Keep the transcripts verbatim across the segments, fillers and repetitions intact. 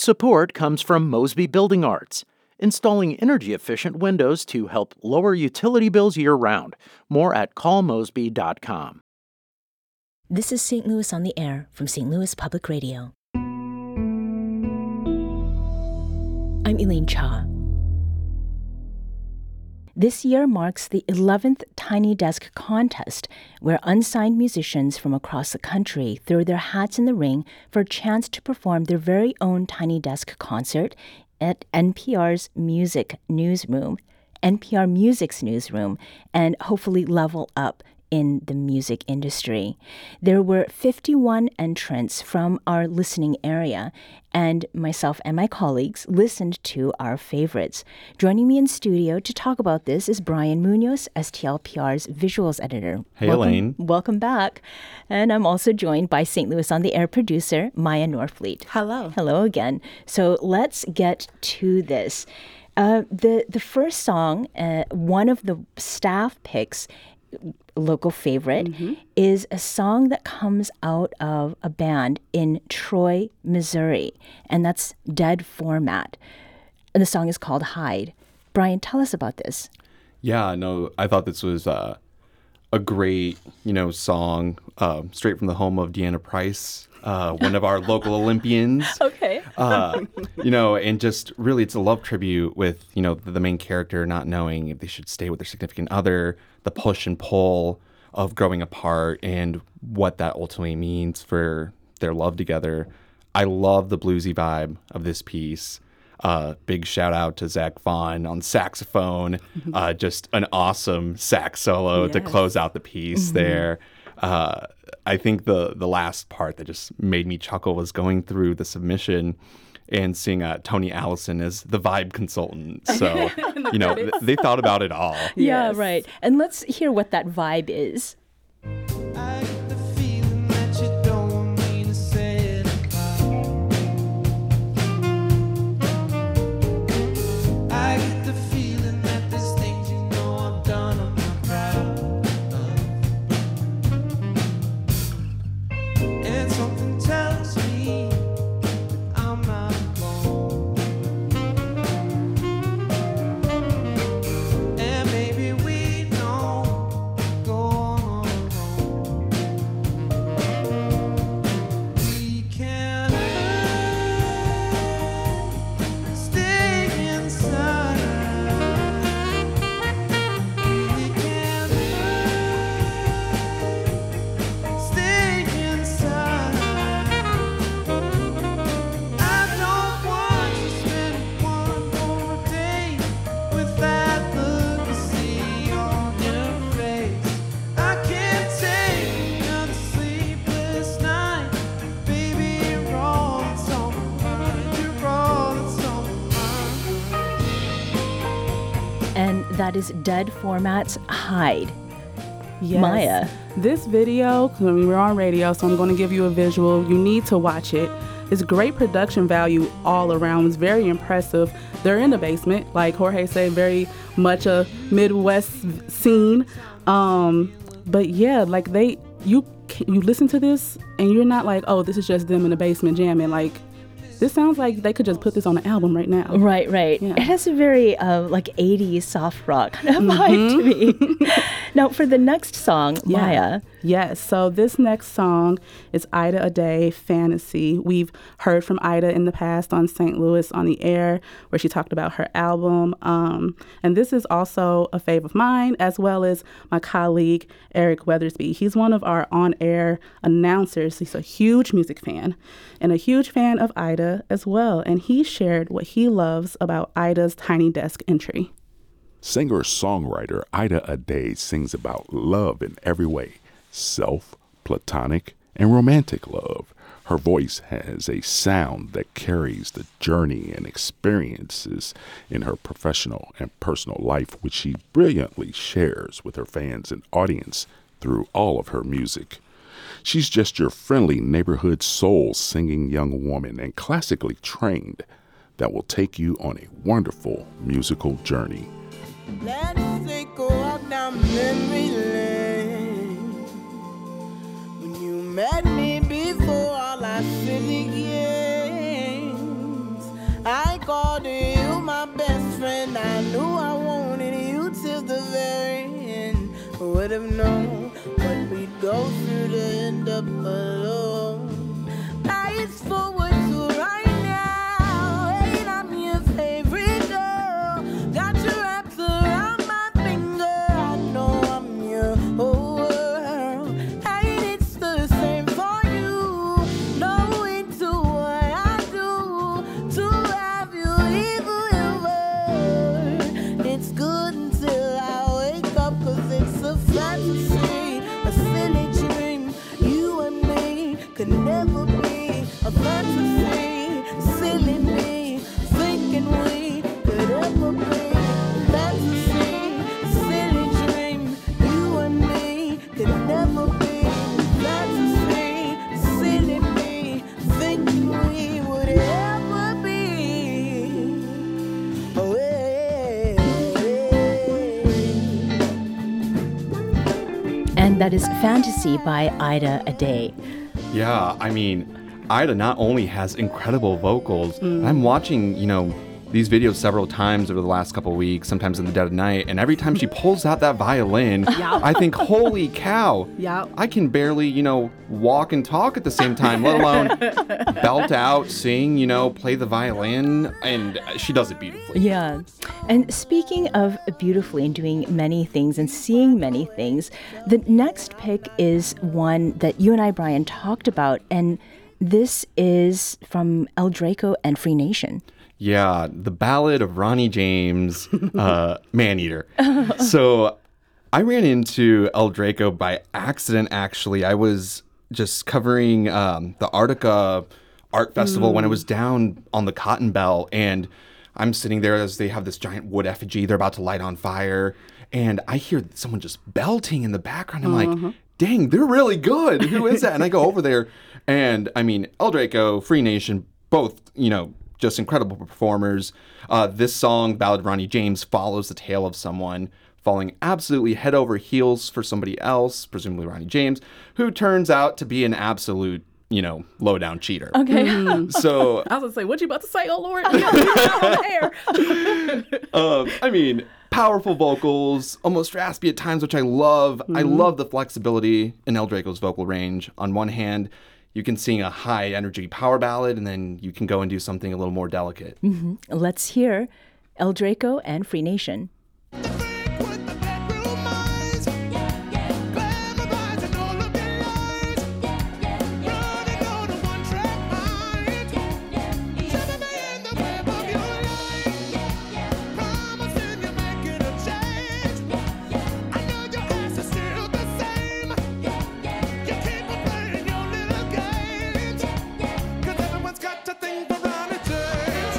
Support comes from Mosby Building Arts, installing energy-efficient windows to help lower utility bills year-round. More at call mosby dot com. This is Saint Louis on the Air from Saint Louis Public Radio. I'm Elaine Cha. This year marks the eleventh Tiny Desk Contest, where unsigned musicians from across the country throw their hats in the ring for a chance to perform their very own Tiny Desk concert at N P R's Music Newsroom, N P R Music's newsroom, and hopefully level up in the music industry. There were fifty-one entrants from our listening area, and myself and my colleagues listened to our favorites. Joining me in studio to talk about this is Brian Munoz, S T L P R's visuals editor. Hey, welcome, Elaine. Welcome back. And I'm also joined by Saint Louis on the Air producer, Maya Norfleet. Hello. Hello again. So let's get to this. Uh, the, the first song, uh, one of the staff picks, local favorite, mm-hmm. is a song that comes out of a band in Troy, Missouri, and that's Dead Format. And the song is called Hide. Brian, tell us about this. Yeah, no, I thought this was uh, a great, you know, song uh, straight from the home of Deanna Price, uh, one of our local Olympians. Okay. uh, you know, and just really it's a love tribute with, you know, the, the main character not knowing if they should stay with their significant other, the push and pull of growing apart and what that ultimately means for their love together. I love the bluesy vibe of this piece. Uh, big shout out to Zach Vaughn on saxophone. Uh, just an awesome sax solo yes. to close out the piece mm-hmm. there. Uh, I think the the last part that just made me chuckle was going through the submission and seeing uh, Tony Allison as the vibe consultant. So, you know, th- they thought about it all. Yeah, Yes. right. And let's hear what that vibe is. I get the feeling that you don't want me to say it aloud. I get the feeling that there's things you know I've done I'm not proud of. And something tells me that I'm not alone. And maybe we don't go on our own. We can stay inside. We can stay inside. I don't want to spend one more day with that look I see on your face. I can't take another sleepless night. Baby, you're all that's on my mind. You're all that's on my mind. And that is Dead Format's Hide. Yes. Maya. This video, I mean, we're on radio, so I'm going to give you a visual. You need to watch it. It's great production value all around. It's very impressive. They're in the basement, like Jorge said, very much a Midwest scene. Um, but yeah, like they, you, you listen to this and you're not like, oh, this is just them in the basement jamming. Like, this sounds like they could just put this on an album right now. Right, right. Yeah. It has a very uh, like eighties soft rock kind of vibe to me. Now, for the next song, Yeah. Maya. Yes, so this next song is Ida A Day, Fantasy. We've heard from Ida in the past on Saint Louis on the Air, where she talked about her album. Um, and this is also a fave of mine, as well as my colleague, Eric Weathersby. He's one of our on-air announcers. He's a huge music fan and a huge fan of Ida as well. And he shared what he loves about Ida's Tiny Desk entry. Singer-songwriter Ida A Day sings about love in every way. Self, platonic, and romantic love. Her voice has a sound that carries the journey and experiences in her professional and personal life, which she brilliantly shares with her fans and audience through all of her music. She's just your friendly neighborhood soul-singing young woman and classically trained that will take you on a wonderful musical journey. Let us take a walk down memory lane. When you met me before all our silly games, called you my best friend. I knew I wanted you till the very end. Would have known what we'd go through to end up alone. Fast forward to right now, and I'm your favorite girl. Got your wraps around my finger. I know I'm your whole world. And it's the same for you. Knowing to what I do to have you ever, ever. It's good until I wake up, cause it's a fantasy, a silly dream. You and me could never be a fantasy, silly me, thinking we could ever be. Fantasy, silly dream. You and me could never be. Fantasy, silly me, thinking we would ever be. Oh, yeah. And that is Fantasy by Ida Ade. Yeah, I mean, Ida not only has incredible vocals, I'm watching, you know, these videos several times over the last couple of weeks, sometimes in the dead of night, and every time she pulls out that violin, I think, holy cow, Yup. I can barely, you know, walk and talk at the same time, let alone belt out, sing, you know, play the violin, and she does it beautifully. Yeah. And speaking of beautifully and doing many things and seeing many things, the next pick is one that you and I, Brian, talked about, and this is from El Draco and Free Nation. Yeah, the Ballad of Ronnie James, uh, Maneater. So I ran into El Draco by accident, actually. I was just covering um, the Arctica Art Festival when it was down on the Cotton Belt, and I'm sitting there as they have this giant wood effigy they're about to light on fire, and I hear someone just belting in the background. I'm like, dang, they're really good. Who is that? And I go over there, and I mean, El Draco, Free Nation, both, you know, just incredible performers. Uh, this song, Ballad of Ronnie James, follows the tale of someone falling absolutely head over heels for somebody else, presumably Ronnie James, who turns out to be an absolute, you know, low-down cheater. Okay. So, I was gonna say, what you about to say? Oh Lord, you got me out on the air. um, I mean, powerful vocals, almost raspy at times, which I love. I love the flexibility in El Draco's vocal range. On one hand, you can sing a high energy power ballad, and then you can go and do something a little more delicate. Let's hear El Draco and Free Nation. With the bedroom eyes, glamour and all of your lies, running on a one-track mind, trapping me in the web of your life, promising you're making a change. I know your ass is still the same. You keep on playing your little games, 'cause everyone's got to think for Ronnie James.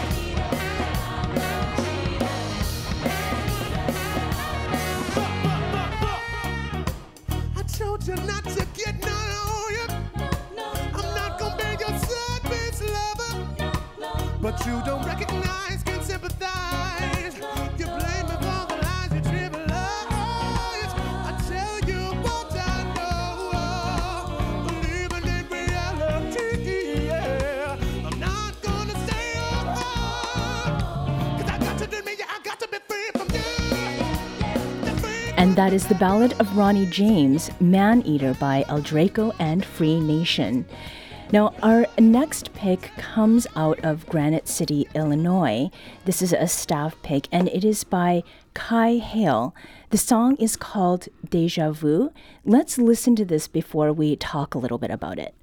I told you not to get none on you. I'm not gonna be your side-bitch lover. But you don't recognize, can't sympathize. You blame me for the lies you trivialize. I tell you what I know. Believing in reality, yeah. I'm not gonna stay up. 'Cause I got to do me, yeah, I got to be free from you. Free And that is the Ballad of Ronnie James, Maneater by El Draco and Free Nation. Now, our next pick comes out of Granite City, Illinois. This is a staff pick, and it is by Kai Hale. The song is called Deja Vu. Let's listen to this before we talk a little bit about it.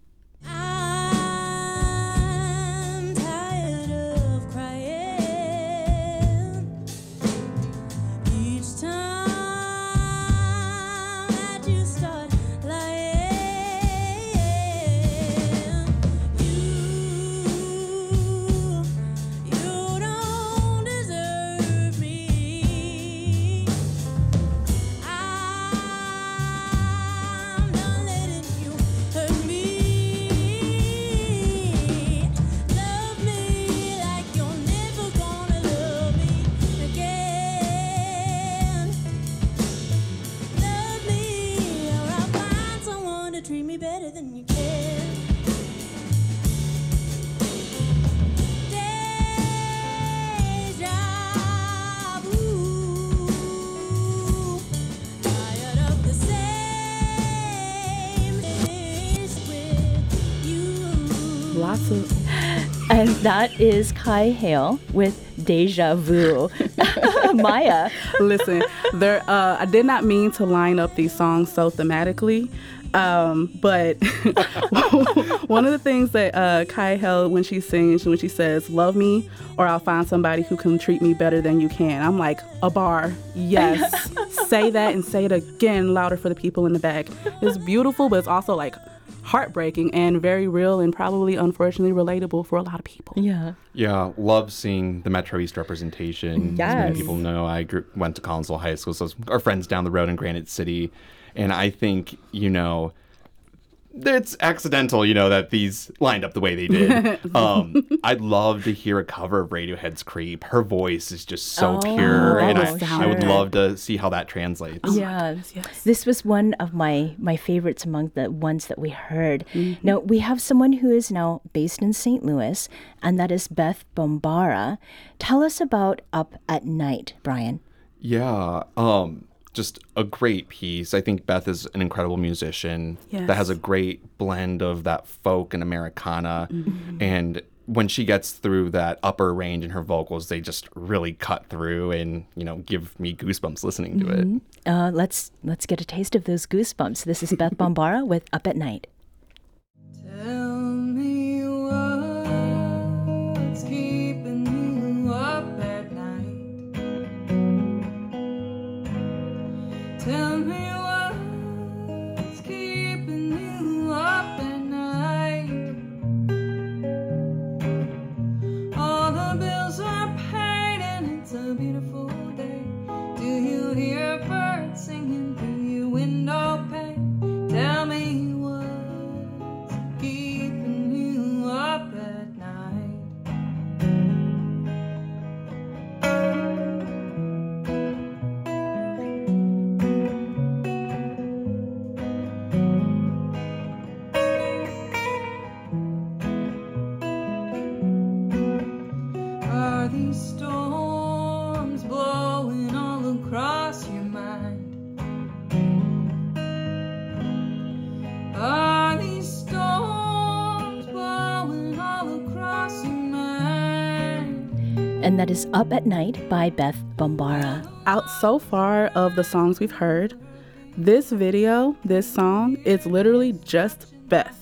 I'm tired of crying each time that you start lying. You, you don't deserve me. I'm not letting you hurt me. And that is Kai Hale with Deja Vu. Maya. Listen, there. Uh, I did not mean to line up these songs so thematically, um, but one of the things that uh, Kai Hale, when she sings, when she says, "Love me, or I'll find somebody who can treat me better than you can," I'm like, a bar. Yes, say that and say it again louder for the people in the back. It's beautiful, but it's also like heartbreaking and very real and probably unfortunately relatable for a lot of people. Yeah. Yeah, love seeing the Metro East representation. As Yes. many people know, I grew, went to Collinsville High School, so our friends down the road in Granite City. And I think, you know, it's accidental, you know, that these lined up the way they did. um, I'd love to hear a cover of Radiohead's Creep. Her voice is just so Oh, pure, and I, sure. I would love to see how that translates. Yeah, this was one of my my favorites among the ones that we heard. Now we have someone who is now based in Saint Louis, and that is Beth Bombara. Tell us about Up at Night, Brian. Yeah, um, just a great piece. I think Beth is an incredible musician Yes. that has a great blend of that folk and Americana. And when she gets through that upper range in her vocals, they just really cut through and, you know, give me goosebumps listening to it. Uh, let's let's get a taste of those goosebumps. This is Beth Bombara with Up at Night. Tell me what's keeping you up at night. Tell me what's keeping you up at night. All the bills are paid and it's a beautiful day. Do you hear birds singing through your window pane? Tell me what's keeping you up at night. Are these storms blowing all across your mind? Are these storms blowing all across your mind? And that is Up at Night by Beth Bombara. Out so far of the songs we've heard, this video, this song, it's literally just Beth.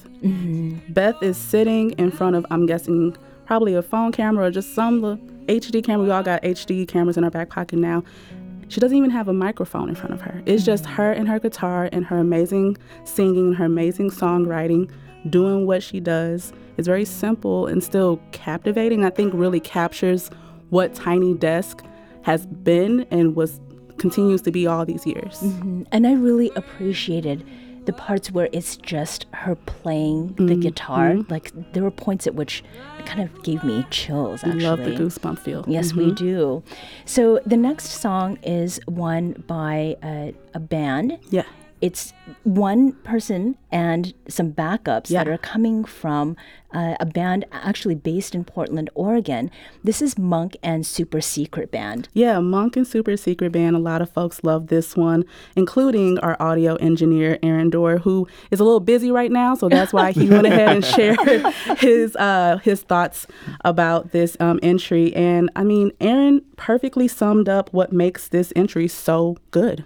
Beth is sitting in front of, I'm guessing, probably a phone camera or just some little H D camera. We all got H D cameras in our back pocket now. She doesn't even have a microphone in front of her. It's just her and her guitar and her amazing singing, her amazing songwriting, doing what she does. It's very simple and still captivating. I think really captures what Tiny Desk has been and was continues to be all these years. And I really appreciated the parts where it's just her playing the guitar. Like there were points at which it kind of gave me chills, I actually. love the goosebump feel. Yes, we do. So the next song is one by a, a band. Yeah. It's one person and some backups that Yeah. are coming from uh, a band actually based in Portland, Oregon. This is Monk and Super Secret Band. Yeah, Monk and Super Secret Band. A lot of folks love this one, including our audio engineer, Aaron Dorr, who is a little busy right now. So that's why he went ahead and shared his uh, his thoughts about this um, entry. And I mean, Aaron perfectly summed up what makes this entry so good.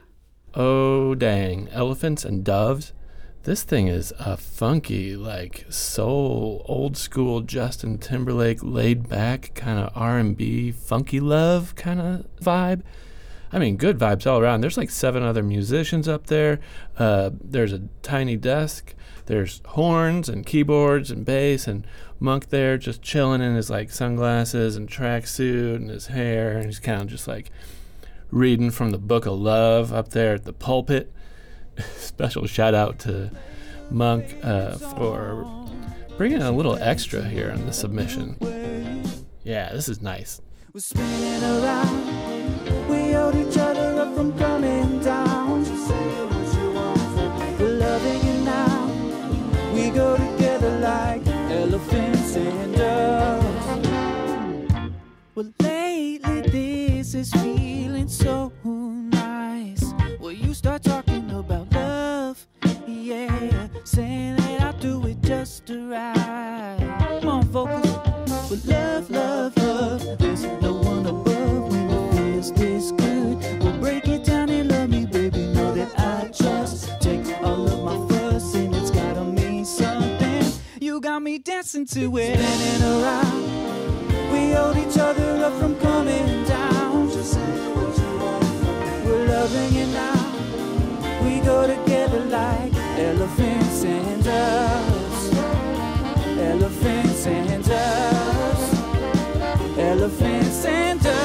Oh, dang. Elephants and Doves. This thing is a funky, like soul, old school Justin Timberlake, laid back kind of R and B, funky love kind of vibe. I mean, good vibes all around. There's like seven other musicians up there. Uh, there's a tiny desk. There's horns and keyboards and bass, and Monk there just chilling in his like sunglasses and tracksuit and his hair, and he's kind of just like reading from the Book of Love up there at the pulpit. Special shout out to Monk uh, for bringing a little extra here on the submission. Yeah, this is nice. We're spinning around. We hold each other up from coming down. Just say what you want from me. We're loving you now. We go together like elephants and doves. Well, lately this is feeling so nice. Well, you start talking about love, yeah, saying that I'll do it just right. Come on, vocals. Well, listen to it. Spinning around, we hold each other up from coming down. We're loving it now. We go together like elephants and doves. Elephants and doves. Elephants and doves.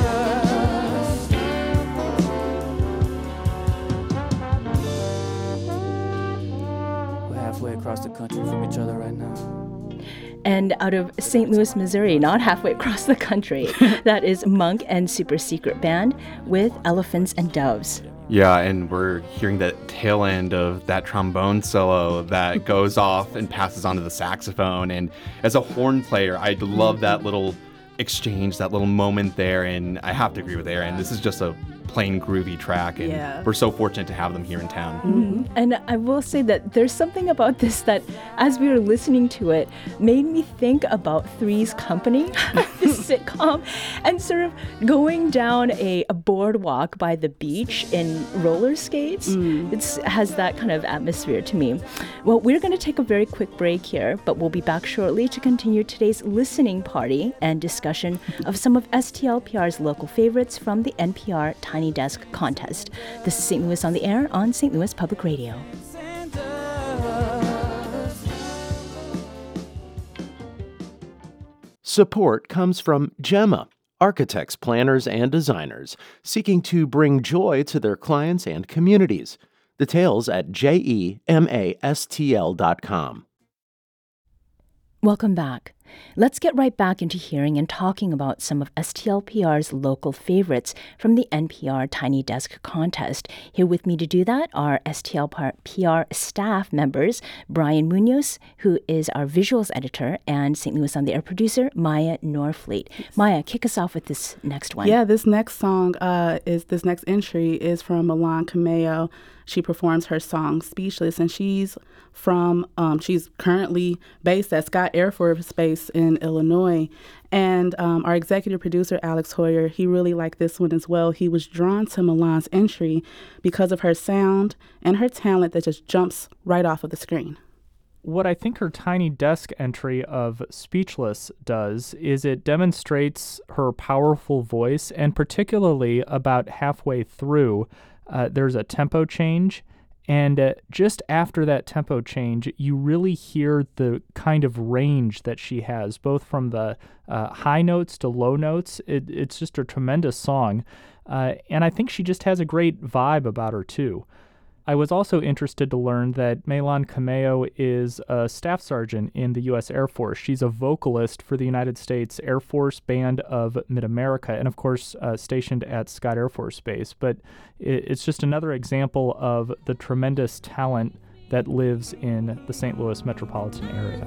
We're halfway across the country from each other right now. And out of Saint Louis, Missouri, not halfway across the country, that is Monk and Super Secret Band with Elephants and Doves. Yeah, and we're hearing the tail end of that trombone solo that goes off and passes on to the saxophone. And as a horn player, I love that little exchange, that little moment there. And I have to agree with Aaron. This is just a plain groovy track, and Yeah. we're so fortunate to have them here in town. Mm-hmm. And I will say that there's something about this that, as we were listening to it, made me think about Three's Company, the sitcom, and sort of going down a, a boardwalk by the beach in roller skates. Mm. It has that kind of atmosphere to me. Well, we're going to take a very quick break here, but we'll be back shortly to continue today's listening party and discussion of some of S T L P R's local favorites from the N P R Tiny Desk contest. This is Saint Louis on the Air on Saint Louis Public Radio. Support comes from Gemma, architects, planners, and designers seeking to bring joy to their clients and communities. Details at gemastl dot com. Welcome back. Let's get right back into hearing and talking about some of S T L P R's local favorites from the N P R Tiny Desk contest. Here with me to do that are S T L P R staff members, Brian Munoz, who is our visuals editor, and Saint Louis on the Air producer, Maya Norfleet. Maya, kick us off with this next one. Yeah, this next song uh, is this next entry is from Milan Cameo. She performs her song Speechless, and she's from um, she's currently based at Scott Air Force Base in Illinois. And um, our executive producer, Alex Hoyer, he really liked this one as well. He was drawn to Milan's entry because of her sound and her talent that just jumps right off of the screen. What I think her Tiny Desk entry of Speechless does is it demonstrates her powerful voice, and particularly about halfway through, uh, there's a tempo change. And uh, just after that tempo change, you really hear the kind of range that she has, both from the uh, high notes to low notes. It, it's just a tremendous song. Uh, and I think she just has a great vibe about her, too. I was also interested to learn that Milan Cameo is a staff sergeant in the U S Air Force. She's a vocalist for the United States Air Force Band of Mid-America, and of course uh, stationed at Scott Air Force Base. But it, it's just another example of the tremendous talent that lives in the Saint Louis metropolitan area.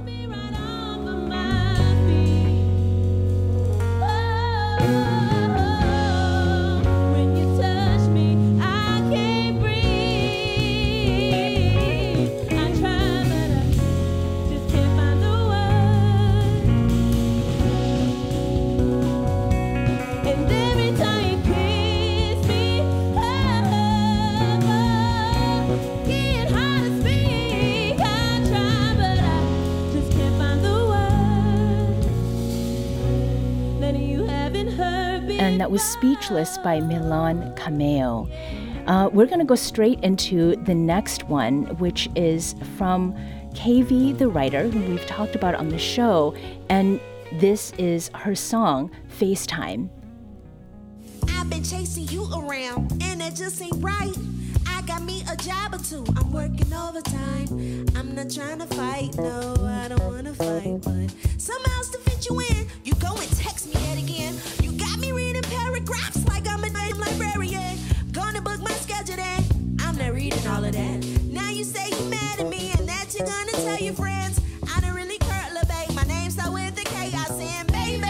And that was Speechless by Milan Cameo. Uh, we're going to go straight into the next one, which is from K V, the writer, who we've talked about on the show. And this is her song, FaceTime. I've been chasing you around, and it just ain't right. I got me a job or two, I'm working overtime. I'm not trying to fight, no, I don't wanna fight, but somehow to fit you in, you go and text me yet again. You got me reading paragraphs like I'm a damn librarian. Gonna book my schedule then, I'm not reading all of that. Now you say you mad at me and that you're gonna tell your friends. I don't really curl a babe, my name's start with the K, I saying, baby,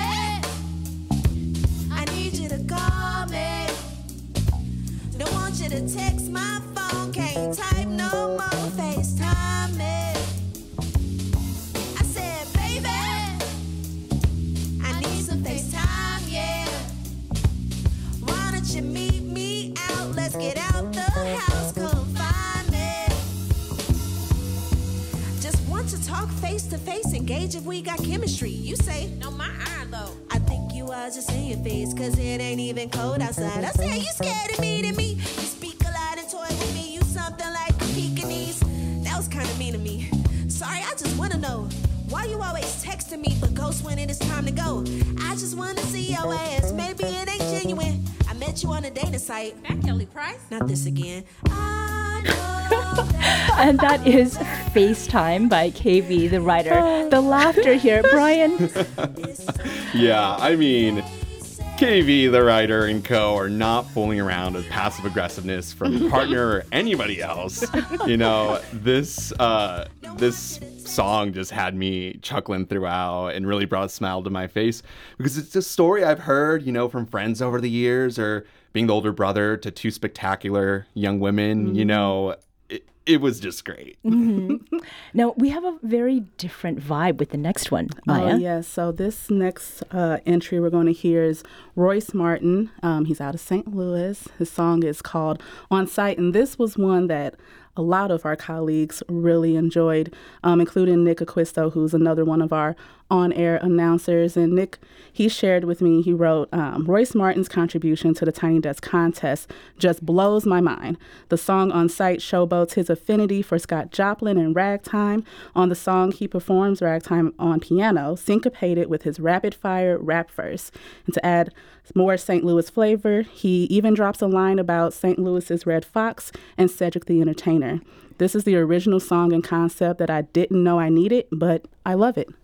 I need you to call me. Don't want you to text my phone, can't type no more, FaceTime me. I said, baby, gauge if we got chemistry. You say, no, my iron low. I think you are just in your face, cause it ain't even cold outside. I say, you scared of me to me. You speak a lot and toy with me. You something like a Pekingese. That was kinda mean to me. Sorry, I just wanna know why you always texting me but ghost when it is time to go. I just wanna see your ass. Maybe it ain't genuine. I met you on a dating site. That Kelly Price? Not this again. I know that And that is FaceTime by K V, the writer. The laughter here, Brian. Yeah, I mean, K V, the writer, and co. are not fooling around with passive aggressiveness from your partner or anybody else. You know, this uh, this song just had me chuckling throughout and really brought a smile to my face because it's a story I've heard, you know, from friends over the years, or being the older brother to two spectacular young women. Mm-hmm. You know, it, it was just great. Mm-hmm. Now, we have a very different vibe with the next one, Maya. Oh, yes. So this next uh, entry we're going to hear is Royce Martin. Um, he's out of Saint Louis. His song is called On Sight, and this was one that a lot of our colleagues really enjoyed, um, including Nick Acquisto, who's another one of our on-air announcers. And Nick, he shared with me, he wrote, um, Royce Martin's contribution to the Tiny Desk contest just blows my mind. The song On Sight showboats his affinity for Scott Joplin and ragtime. On the song, he performs ragtime on piano, syncopated with his rapid-fire rap verse. And to add more Saint Louis flavor, he even drops a line about Saint Louis's Red Fox and Cedric the Entertainer. This is the original song and concept that I didn't know I needed, but I love it.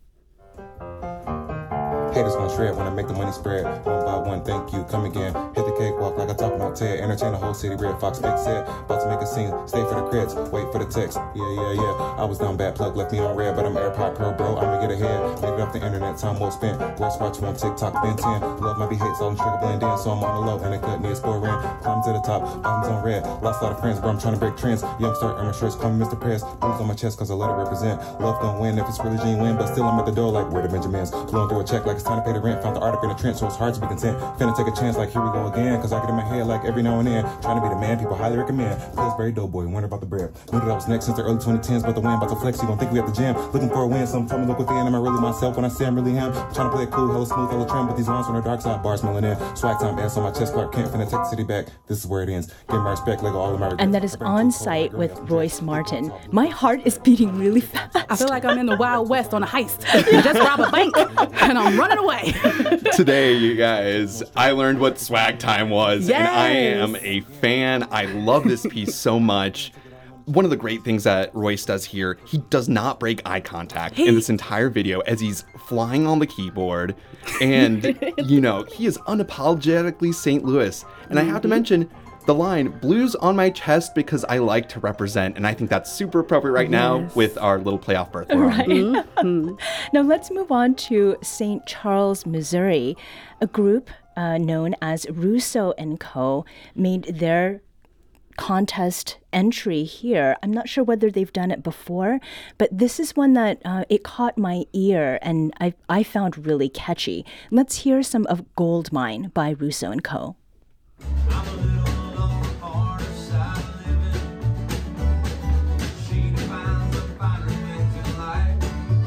Haters gon' shred when I make the money spread. One by one, thank you, come again. Hit the cakewalk like I talk about Ted. Entertain the whole city, Red Fox big set. About to make a scene, stay for the creds, wait for the text. Yeah, yeah, yeah. I was down bad, plug left me on red, but I'm AirPod Pro, bro. I'ma get ahead. Made it off the internet, time well spent. Watch watch you on TikTok, Ben ten. Love my be hate, so I'm trigger blend in, so I'm on the low. And I cut me a score ran. Climb to the top, bottoms on red. Lost a lot of friends, bro. I'm trying to break trends. Young start, I'm shirts, call me Mister Press. Boots on my chest, cause I let it represent. Love gon' win if it's really genuine, but still I'm at the door like where the Benjamins. Blowing through a check like it's time to pay the rent. Found the art up in a trench, so it's hard to be content. Finna take a chance like here we go again, cause I get in my head like every now and then. Trying to be the man people highly recommend. Pillsbury Doughboy, wonder about the bread. Knew that I was next since the early twenty tens, but the win about to flex, you gon' think we at the gym. Looking for a win, some tell me look within. Am I really myself when I say I'm really him? I'm trying to play it cool, hella smooth, hella trim, but these lines from the dark side bars smelling in. Swag time S on my chest, Clark Kent, finna take the city back. This is where it ends. Give my respect, Lego all American. And that is On Sight with Royce Martin. My heart is beating really fast. I feel like I'm in the Wild West on a heist. I just robbed a bank and I'm running away. Today, you guys, I learned what swag time was, Yes. and I am a fan. I love this piece so much. One of the great things that Royce does here, he does not break eye contact in this entire video as he's flying on the keyboard. And, you know, he is unapologetically Saint Louis. And I have to mention the line, blues on my chest because I like to represent. And I think that's super appropriate right now Yes. with our little playoff berth we're on. Right. Mm-hmm. Now let's move on to Saint Charles, Missouri. A group uh, known as Russo and Co. made their contest entry here. I'm not sure whether they've done it before, but this is one that uh, it caught my ear and I, I found really catchy. Let's hear some of Gold Mine by Russo and Co. I'm a little on the harder side of living. She defines the finer things in life.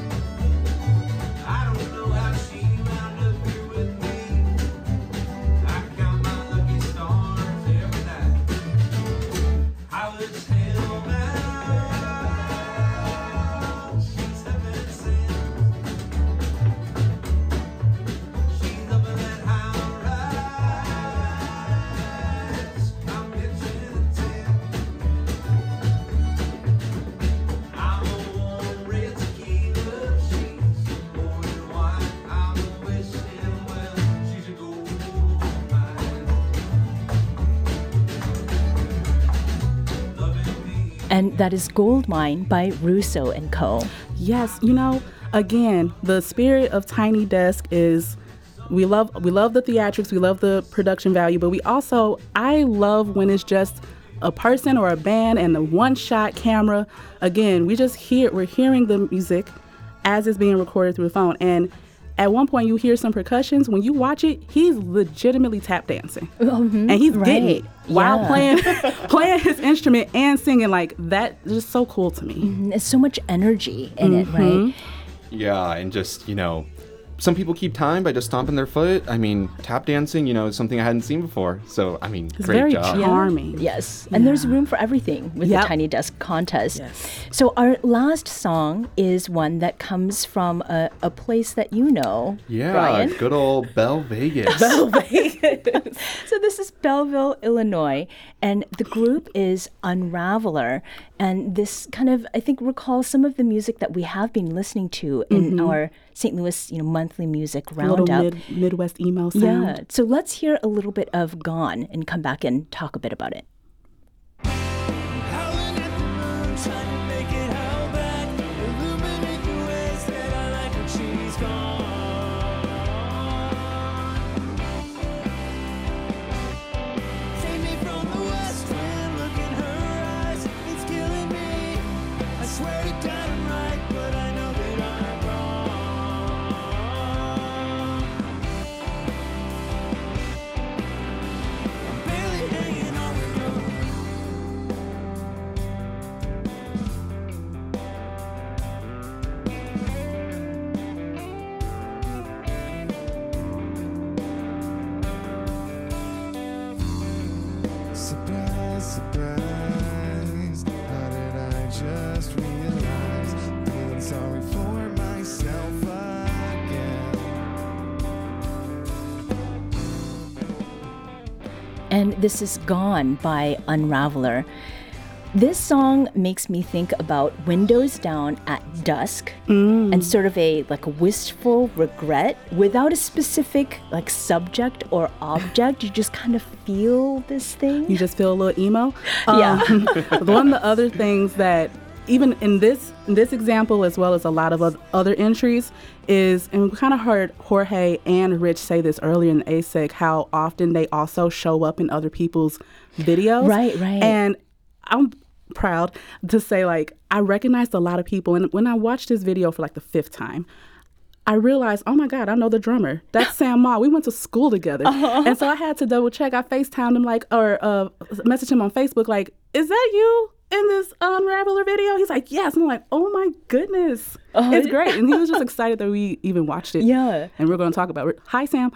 I don't know how she wound up here with me. I count my lucky stars every night. I was hell bound. She's heaven sent. She's up in that high rise. I'm pitching a tent. I'm a warm red tequila. She's more than wine. I'm wishing well. She's a gold mine. Loving me. And that is Gold Mine by Russo and Co. Yes, you know, again, the spirit of Tiny Desk is we love we love the theatrics, we love the production value, but we also I love when it's just a person or a band and the one shot camera. Again, we just hear we're hearing the music as it's being recorded through the phone. And at one point you hear some percussions. When you watch it, he's legitimately tap dancing. And he's getting it right. while Yeah. playing playing his instrument and singing. Like that is just so cool to me. Mm, There's so much energy in it, right? Yeah, and just, you know, some people keep time by just stomping their foot. I mean, tap dancing, you know, is something I hadn't seen before. So, I mean, It's great very job. charming. Yes, and there's room for everything with Yep. the Tiny Desk contest. Yes. So our last song is one that comes from a, a place that you know, Yeah, Brian. good old Belle Vegas. So this is Belleville, Illinois, and the group is Unraveler. And this kind of, I think, recalls some of the music that we have been listening to in our Saint Louis, you know, monthly music A little roundup. mid, Midwest emo sound. Yeah. So let's hear a little bit of Gone and come back and talk a bit about it. Howling at the moon, trying to make it howl back. Illuminate the ways that I like when she's gone. Save me from the west wind, look in her eyes. It's killing me. I swear to God I'm right, but I know that I'm wrong. I'm barely hanging on the road. Surprise, surprise. How did I just realize? Feeling sorry for myself again. And this is Gone by Unraveler. This song makes me think about windows down at dusk and sort of a like a wistful regret without a specific like subject or object. You just kind of feel this thing. You just feel a little emo. Yeah. Um, one of the other things that, even in this in this example, as well as a lot of oth- other entries, is, and we kind of heard Jorge and Rich say this earlier in A S I C, how often they also show up in other people's videos. Right, right. And I'm proud to say, like, I recognized a lot of people. And when I watched this video for like the fifth time, I realized, oh my God, I know the drummer. That's Sam Ma. We went to school together. Uh-huh. And so I had to double check. I FaceTimed him, like, or uh, messaged him on Facebook, like, is that you in this Unraveler video? He's like, yes. And I'm like, oh my goodness. Uh-huh. It's great. And he was just excited that we even watched it. Yeah. And we're going to talk about it. Hi, Sam.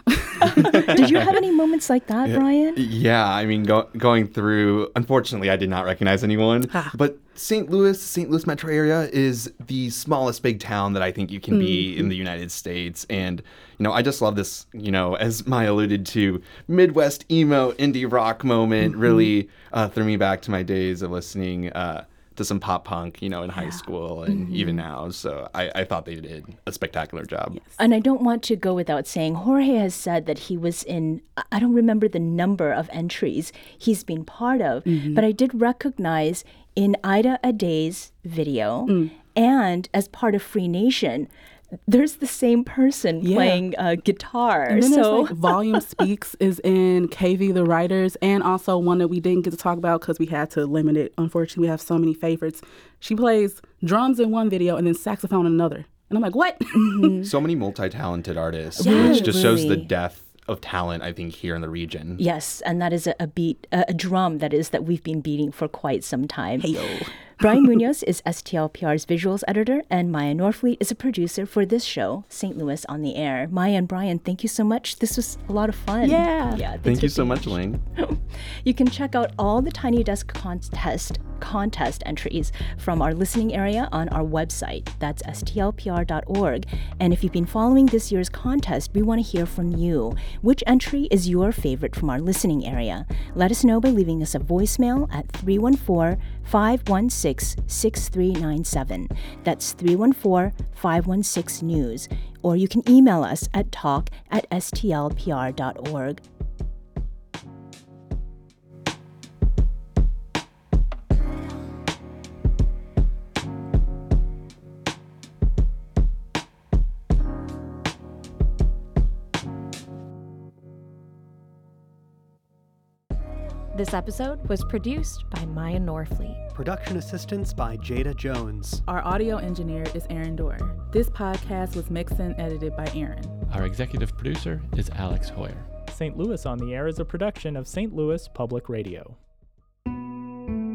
Did you have any moments like that, Brian? Yeah, I mean, go, going through, unfortunately, I did not recognize anyone. Ah. But Saint Louis, Saint Louis metro area is the smallest big town that I think you can be in the United States. And, you know, I just love this, you know, as Maya alluded to, Midwest emo indie rock moment really uh, threw me back to my days of listening uh, to some pop punk, you know, in high school and even now. So I, I thought they did a spectacular job. And I don't want to go without saying, Jorge has said that he was in, I- I don't remember the number of entries he's been part of, but I did recognize in Ida Aday's video and as part of Free Nation, there's the same person Yeah. playing uh, guitar. And then so there's like Volume Speaks is in K V The Writers, and also one that we didn't get to talk about because we had to limit it. Unfortunately, we have so many favorites. She plays drums in one video and then saxophone in another. And I'm like, what? So many multi-talented artists, Yeah, which just shows the really. depth of talent, I think, here in the region. yes, and that is a, a beat, a, a drum that is that we've been beating for quite some time. Heyo. Brian Munoz is S T L P R's visuals editor, and Maya Norfleet is a producer for this show, Saint Louis on the Air. Maya and Brian, thank you so much. This was a lot of fun. Yeah. Yeah. thanks Thank for you so being much, here. Lane. You can check out all the Tiny Desk contest contest entries from our listening area on our website. That's S T L P R dot org. And if you've been following this year's contest, we want to hear from you. Which entry is your favorite from our listening area? Let us know by leaving us a voicemail at three one four, five one six, six three nine seven. That's three one four, five one six, news. Or you can email us at talk at S T L P R dot org. This episode was produced by Maya Norfleet. Production assistance by Jada Jones. Our audio engineer is Aaron Dorr. This podcast was mixed and edited by Aaron. Our executive producer is Alex Hoyer. Saint Louis on the Air is a production of Saint Louis Public Radio.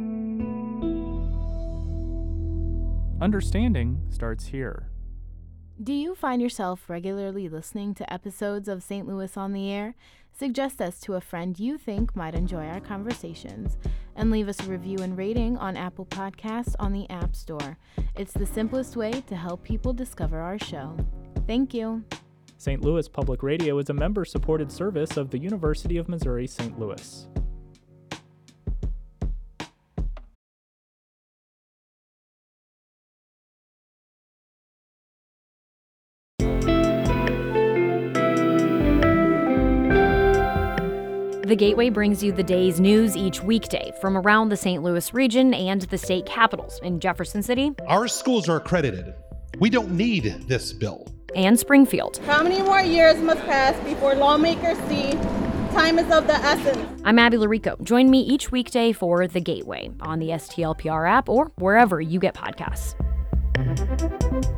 Understanding starts here. Do you find yourself regularly listening to episodes of Saint Louis on the Air? Suggest us to a friend you think might enjoy our conversations, and leave us a review and rating on Apple Podcasts on the App Store. It's the simplest way to help people discover our show. Thank you. Saint Louis Public Radio is a member-supported service of the University of Missouri Saint Louis. The Gateway brings you the day's news each weekday from around the Saint Louis region and the state capitals in Jefferson City. Our schools are accredited. We don't need this bill. And Springfield. How many more years must pass before lawmakers see time is of the essence? I'm Abby Larico. Join me each weekday for The Gateway on the S T L P R app or wherever you get podcasts.